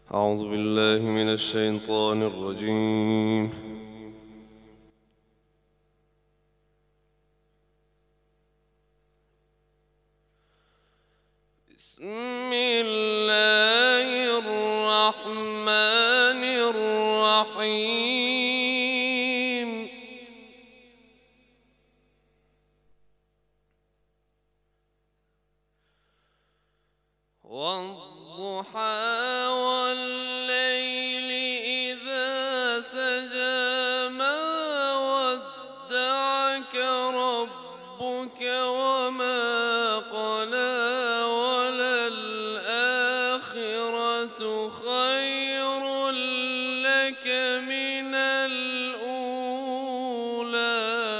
أعوذ بالله من الشيطان الرجيم. بسم الله الرحمن الرحيم. والضحى والليل إذا سجى ما ودعك ربك وما قلى وللآخرة خير لك من الأولى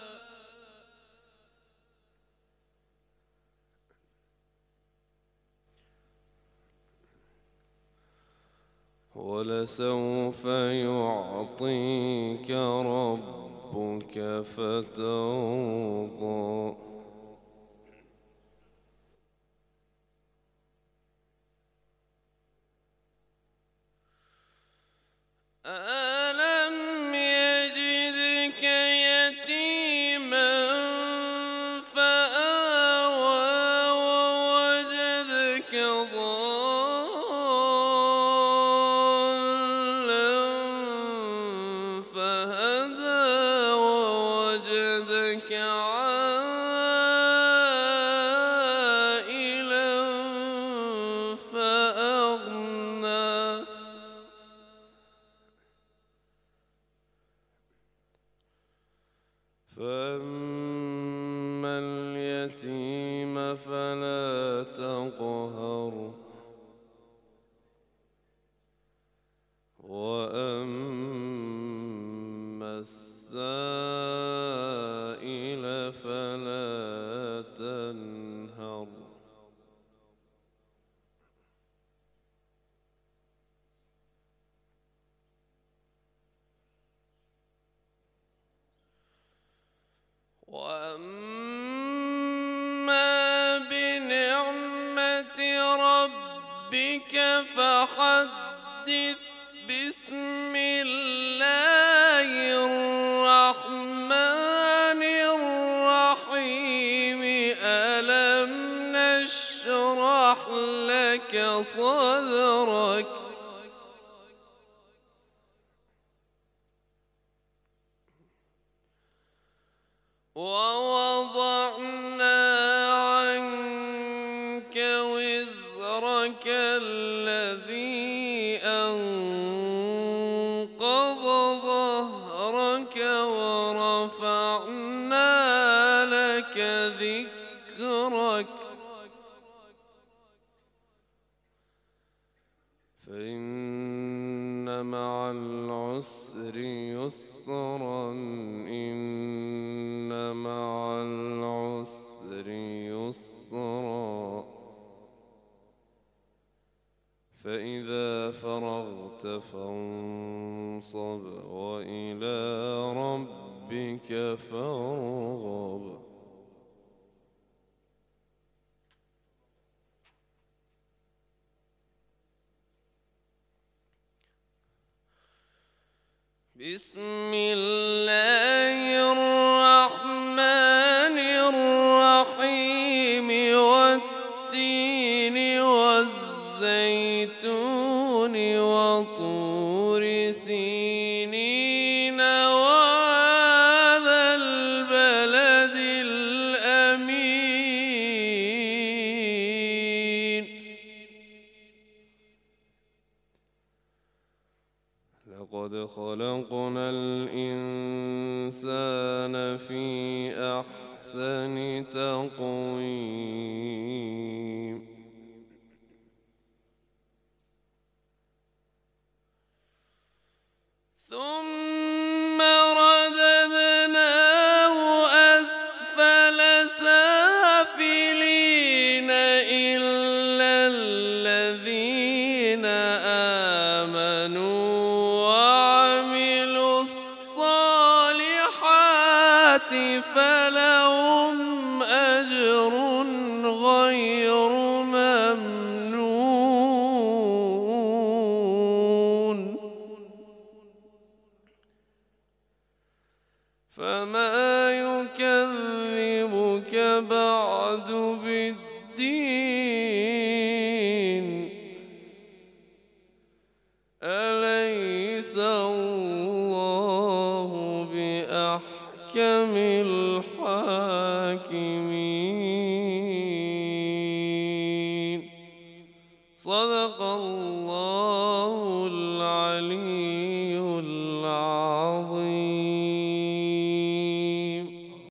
ولسوف يعطيك ربك فترضى ألم يجدك يتيما فآوى ووجدك ضالا فهدى ووجدك عائلا فأغنى فأما اليتيم فلا تقهر وأما السائل فلا تنهر وأما بنعمة ربك فحدث. بسم الله الرحمن الرحيم. ألم نشرح لك صدرك ووضعنا عنك وزرك الذي أنقض ظهرك ورفعنا لك ذكرك فإن مع العسر يسرا إن مع العسر يسرا فإذا فرغت فانصب وإلى ربك فارغب. بسم الله الرحمن الرحيم. والتين والزيتون وطور سينين وهذا البلد الأمين. لقد خلقنا الإنسان في أحسن تقويم ثم رددناه أسفل سافلين إلا الذين آمنوا وعملوا الصالحات فلهم أجر غير ممنون. فما يكذبك بعد بالدين أليس الله بأحكم الحاكمين صدق الله العلي العظيم.